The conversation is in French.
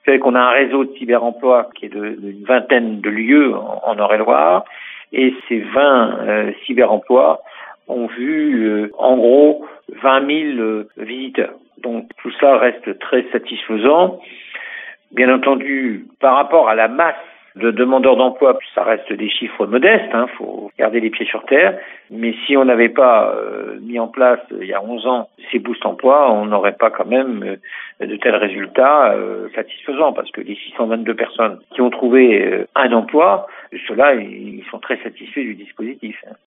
fait qu'on a un réseau de cyberemploi qui est d'une vingtaine de lieux en Eure-et-Loire, et ces 20 cyberemplois ont vu en gros 20 000 visiteurs. Donc tout ça reste très satisfaisant. Bien entendu, par rapport à la masse de demandeurs d'emploi, ça reste des chiffres modestes, faut garder les pieds sur terre. Mais si on n'avait pas mis en place, il y a 11 ans, ces boosts emploi, on n'aurait pas quand même de tels résultats satisfaisants, parce que les 622 personnes qui ont trouvé un emploi, ceux-là, ils sont très satisfaits du dispositif.